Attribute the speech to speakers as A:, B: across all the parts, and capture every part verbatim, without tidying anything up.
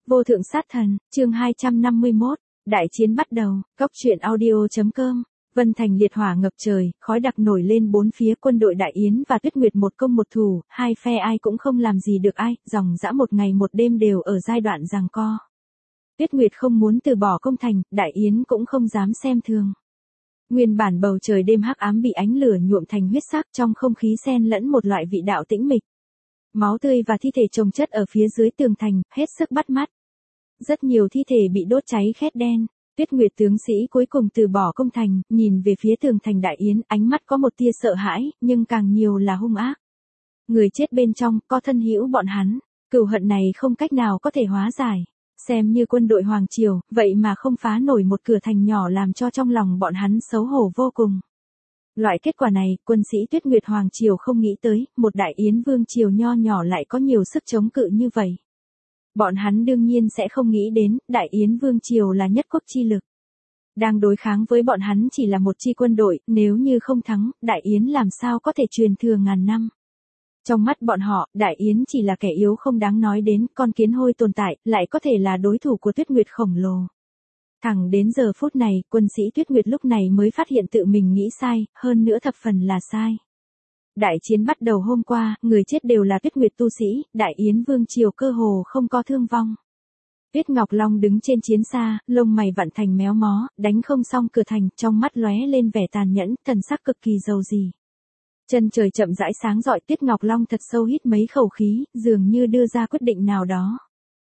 A: Vô thượng sát thần, chương hai trăm năm mươi mốt, đại chiến bắt đầu, góc truyện audio.com. Vân Thành liệt hỏa ngập trời, khói đặc nổi lên bốn phía, quân đội Đại Yến và Tuyết Nguyệt một công một thủ, hai phe ai cũng không làm gì được ai, dòng dã một ngày một đêm đều ở giai đoạn giằng co. Tuyết Nguyệt không muốn từ bỏ công thành, Đại Yến cũng không dám xem thường. Nguyên bản bầu trời đêm hắc ám bị ánh lửa nhuộm thành huyết sắc, trong không khí xen lẫn một loại vị đạo tĩnh mịch. Máu tươi và thi thể chồng chất ở phía dưới tường thành, hết sức bắt mắt. Rất nhiều thi thể bị đốt cháy khét đen. Tuyết Nguyệt tướng sĩ cuối cùng từ bỏ công thành, nhìn về phía tường thành Đại Yến, ánh mắt có một tia sợ hãi, nhưng càng nhiều là hung ác. Người chết bên trong, có thân hữu bọn hắn, cừu hận này không cách nào có thể hóa giải. Xem như quân đội Hoàng Triều, vậy mà không phá nổi một cửa thành nhỏ làm cho trong lòng bọn hắn xấu hổ vô cùng. Loại kết quả này, quân sĩ Tuyết Nguyệt Hoàng Triều không nghĩ tới, một Đại Yến Vương Triều nho nhỏ lại có nhiều sức chống cự như vậy. Bọn hắn đương nhiên sẽ không nghĩ đến, Đại Yến Vương Triều là nhất quốc chi lực. Đang đối kháng với bọn hắn chỉ là một chi quân đội, nếu như không thắng, Đại Yến làm sao có thể truyền thừa ngàn năm. Trong mắt bọn họ, Đại Yến chỉ là kẻ yếu không đáng nói đến, con kiến hôi tồn tại, lại có thể là đối thủ của Tuyết Nguyệt khổng lồ. Thẳng đến giờ phút này, quân sĩ Tuyết Nguyệt lúc này mới phát hiện tự mình nghĩ sai, hơn nữa thập phần là sai. Đại chiến bắt đầu hôm qua, người chết đều là Tuyết Nguyệt tu sĩ, Đại Yến Vương Triều cơ hồ không có thương vong. Tuyết Ngọc Long đứng trên chiến xa, lông mày vặn thành méo mó, đánh không xong cửa thành, trong mắt lóe lên vẻ tàn nhẫn, thần sắc cực kỳ dầu dì. Chân trời chậm rãi sáng rọi, Tuyết Ngọc Long thật sâu hít mấy khẩu khí, dường như đưa ra quyết định nào đó.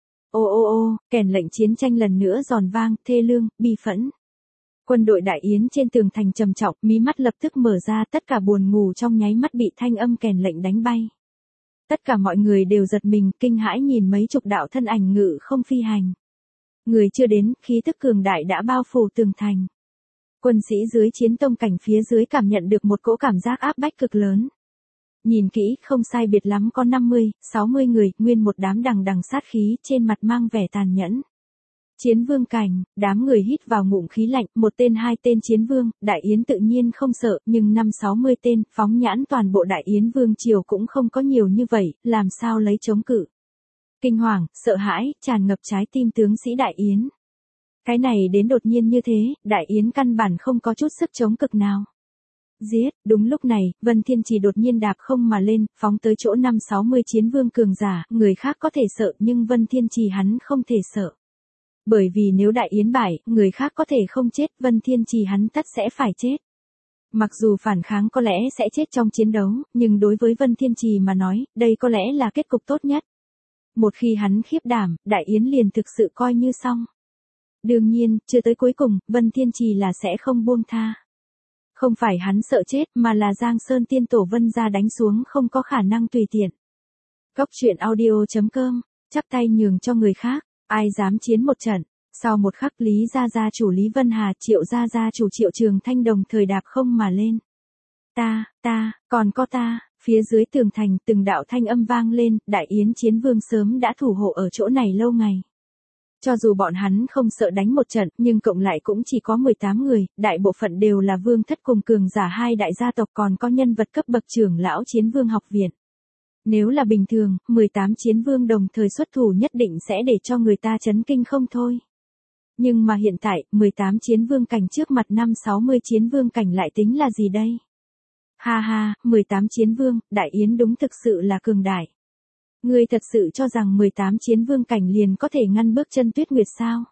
A: Ô ô ô, kèn lệnh chiến tranh lần nữa giòn vang, thê lương, bi phẫn. Quân đội Đại Yến trên tường thành trầm trọng, mí mắt lập tức mở ra, tất cả buồn ngủ trong nháy mắt bị thanh âm kèn lệnh đánh bay. Tất cả mọi người đều giật mình, kinh hãi nhìn mấy chục đạo thân ảnh ngự không phi hành. Người chưa đến, khí tức cường đại đã bao phủ tường thành. Quân sĩ dưới chiến tông cảnh phía dưới cảm nhận được một cỗ cảm giác áp bách cực lớn. Nhìn kỹ, không sai biệt lắm có năm mươi, sáu mươi người, nguyên một đám đằng đằng sát khí, trên mặt mang vẻ tàn nhẫn. Chiến vương cảnh, đám người hít vào ngụm khí lạnh, một tên hai tên chiến vương, Đại Yến tự nhiên không sợ, nhưng năm sáu mươi tên, phóng nhãn toàn bộ Đại Yến Vương Triều cũng không có nhiều như vậy, làm sao lấy chống cự. Kinh hoàng, sợ hãi, tràn ngập trái tim tướng sĩ Đại Yến. Cái này đến đột nhiên như thế, Đại Yến căn bản không có chút sức chống cực nào. Giết, đúng lúc này, Vân Thiên Trì đột nhiên đạp không mà lên, phóng tới chỗ năm sáu mươi chiến vương cường giả, người khác có thể sợ nhưng Vân Thiên Trì hắn không thể sợ. Bởi vì nếu Đại Yến bại, người khác có thể không chết, Vân Thiên Trì hắn tất sẽ phải chết. Mặc dù phản kháng có lẽ sẽ chết trong chiến đấu, nhưng đối với Vân Thiên Trì mà nói, đây có lẽ là kết cục tốt nhất. Một khi hắn khiếp đảm, Đại Yến liền thực sự coi như xong. Đương nhiên, chưa tới cuối cùng, Vân Thiên Trì là sẽ không buông tha. Không phải hắn sợ chết, mà là Giang Sơn Tiên Tổ Vân gia đánh xuống không có khả năng tùy tiện. Góc truyện audio.com, chắp tay nhường cho người khác, ai dám chiến một trận. Sau một khắc, Lý gia gia chủ Lý Vân Hà, Triệu gia gia chủ Triệu Trường Thanh đồng thời đạp không mà lên. Ta, ta, còn có ta, phía dưới tường thành từng đạo thanh âm vang lên, Đại Yến chiến vương sớm đã thủ hộ ở chỗ này lâu ngày. Cho dù bọn hắn không sợ đánh một trận, nhưng cộng lại cũng chỉ có mười tám người, đại bộ phận đều là vương thất cùng cường giả hai đại gia tộc, còn có nhân vật cấp bậc trưởng lão chiến vương học viện. Nếu là bình thường, mười tám chiến vương đồng thời xuất thủ nhất định sẽ để cho người ta chấn kinh không thôi. Nhưng mà hiện tại, mười tám chiến vương cảnh trước mặt năm sáu mươi chiến vương cảnh lại tính là gì đây? Ha ha, mười tám chiến vương, Đại Yến đúng thực sự là cường đại. Ngươi thật sự cho rằng mười tám chiến vương cảnh liền có thể ngăn bước chân Tuyết Nguyệt sao?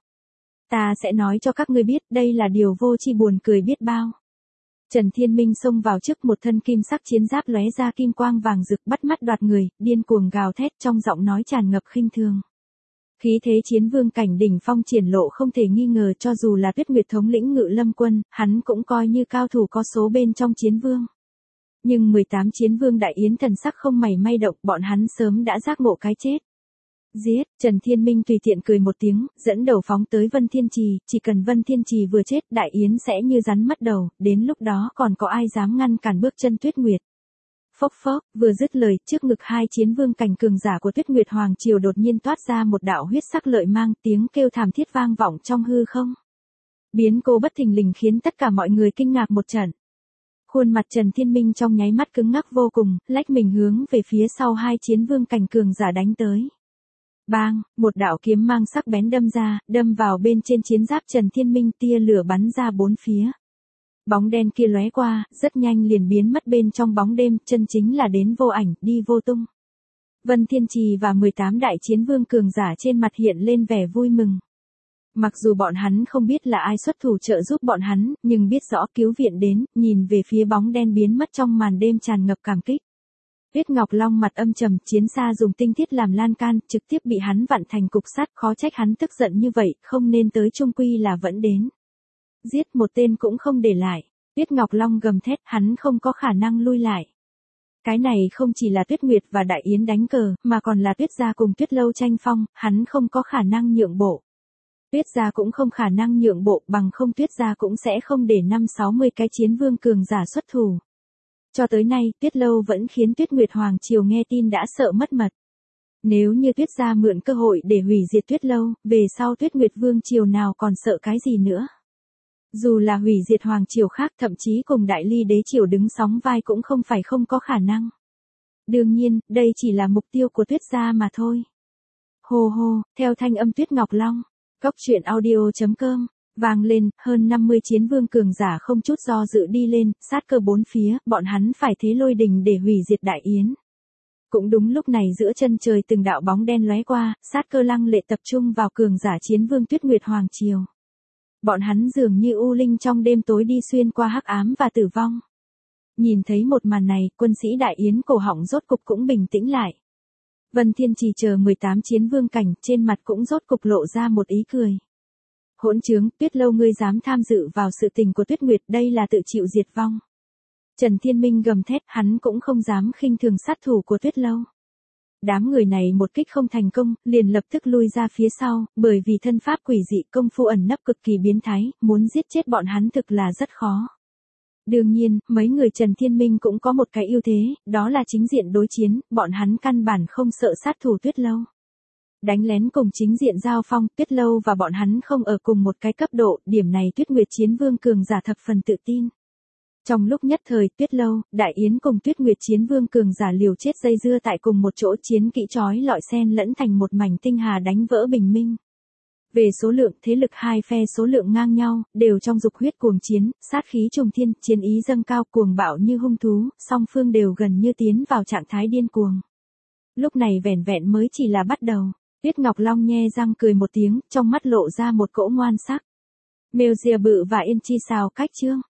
A: Ta sẽ nói cho các ngươi biết, đây là điều vô tri buồn cười biết bao. Trần Thiên Minh xông vào trước, một thân kim sắc chiến giáp lóe ra kim quang vàng rực, bắt mắt đoạt người, điên cuồng gào thét, trong giọng nói tràn ngập khinh thường. Khí thế chiến vương cảnh đỉnh phong triển lộ không thể nghi ngờ, cho dù là Tuyết Nguyệt thống lĩnh Ngự Lâm quân, hắn cũng coi như cao thủ có số bên trong chiến vương. Nhưng mười tám chiến vương Đại Yến thần sắc không mảy may động, bọn hắn sớm đã giác ngộ cái chết. Giết, Trần Thiên Minh tùy tiện cười một tiếng, dẫn đầu phóng tới Vân Thiên Trì, chỉ cần Vân Thiên Trì vừa chết, Đại Yến sẽ như rắn mất đầu, đến lúc đó còn có ai dám ngăn cản bước chân Tuyết Nguyệt. Phốc phốc, vừa dứt lời, trước ngực hai chiến vương cảnh cường giả của Tuyết Nguyệt Hoàng Triều đột nhiên toát ra một đạo huyết sắc lợi mang, tiếng kêu thảm thiết vang vọng trong hư không. Biến cố bất thình lình khiến tất cả mọi người kinh ngạc một trận. Khuôn mặt Trần Thiên Minh trong nháy mắt cứng ngắc vô cùng, lách mình hướng về phía sau hai chiến vương cảnh cường giả đánh tới. Bang, một đạo kiếm mang sắc bén đâm ra, đâm vào bên trên chiến giáp Trần Thiên Minh, tia lửa bắn ra bốn phía. Bóng đen kia lóe qua, rất nhanh liền biến mất bên trong bóng đêm, chân chính là đến vô ảnh, đi vô tung. Vân Thiên Trì và mười tám đại chiến vương cường giả trên mặt hiện lên vẻ vui mừng. Mặc dù bọn hắn không biết là ai xuất thủ trợ giúp bọn hắn, nhưng biết rõ cứu viện đến, nhìn về phía bóng đen biến mất trong màn đêm tràn ngập cảm kích. Tuyết Ngọc Long mặt âm trầm, chiến xa dùng tinh thiết làm lan can, trực tiếp bị hắn vặn thành cục sắt, khó trách hắn tức giận như vậy, không nên tới, chung quy là vẫn đến. Giết một tên cũng không để lại. Tuyết Ngọc Long gầm thét, hắn không có khả năng lui lại. Cái này không chỉ là Tuyết Nguyệt và Đại Yến đánh cờ, mà còn là Tuyết gia cùng Tuyết Lâu tranh phong, hắn không có khả năng nhượng bộ. Tuyết gia cũng không khả năng nhượng bộ, bằng không Tuyết gia cũng sẽ không để năm sáu mươi cái chiến vương cường giả xuất thủ. Cho tới nay, Tuyết Lâu vẫn khiến Tuyết Nguyệt Hoàng Triều nghe tin đã sợ mất mật. Nếu như Tuyết gia mượn cơ hội để hủy diệt Tuyết Lâu, về sau Tuyết Nguyệt Vương Triều nào còn sợ cái gì nữa. Dù là hủy diệt Hoàng Triều khác, thậm chí cùng Đại Ly Đế Triều đứng sóng vai cũng không phải không có khả năng. Đương nhiên, đây chỉ là mục tiêu của Tuyết gia mà thôi. Hô hô, theo thanh âm Tuyết Ngọc Long, Cốc truyện audio chấm com vang lên, hơn năm mươi chiến vương cường giả không chút do dự đi lên, sát cơ bốn phía, bọn hắn phải thế lôi đình để hủy diệt Đại Yến. Cũng đúng lúc này giữa chân trời từng đạo bóng đen lóe qua, sát cơ lăng lệ tập trung vào cường giả chiến vương Tuyết Nguyệt Hoàng Triều. Bọn hắn dường như u linh trong đêm tối đi xuyên qua hắc ám và tử vong. Nhìn thấy một màn này, quân sĩ Đại Yến cổ họng rốt cục cũng bình tĩnh lại. Vân Thiên Trì chờ mười tám chiến vương cảnh, trên mặt cũng rốt cục lộ ra một ý cười. Hỗn trướng, Tuyết Lâu ngươi dám tham dự vào sự tình của Tuyết Nguyệt, đây là tự chịu diệt vong. Trần Thiên Minh gầm thét, hắn cũng không dám khinh thường sát thủ của Tuyết Lâu. Đám người này một kích không thành công, liền lập tức lui ra phía sau, bởi vì thân pháp quỷ dị, công phu ẩn nấp cực kỳ biến thái, muốn giết chết bọn hắn thực là rất khó. Đương nhiên, mấy người Trần Thiên Minh cũng có một cái ưu thế, đó là chính diện đối chiến, bọn hắn căn bản không sợ sát thủ Tuyết Lâu. Đánh lén cùng chính diện giao phong, Tuyết Lâu và bọn hắn không ở cùng một cái cấp độ, điểm này Tuyết Nguyệt chiến vương cường giả thập phần tự tin. Trong lúc nhất thời, Tuyết Lâu, Đại Yến cùng Tuyết Nguyệt chiến vương cường giả liều chết dây dưa tại cùng một chỗ, chiến kỹ chói lọi xen lẫn thành một mảnh tinh hà đánh vỡ bình minh. Về số lượng, thế lực hai phe số lượng ngang nhau, đều trong dục huyết cuồng chiến, sát khí trùng thiên, chiến ý dâng cao, cuồng bạo như hung thú, song phương đều gần như tiến vào trạng thái điên cuồng. Lúc này vẻn vẹn mới chỉ là bắt đầu. Tuyết Ngọc Long nhe răng cười một tiếng, trong mắt lộ ra một cỗ ngoan sắc. Mèo rìa bự và Yên Chi xào cách chương.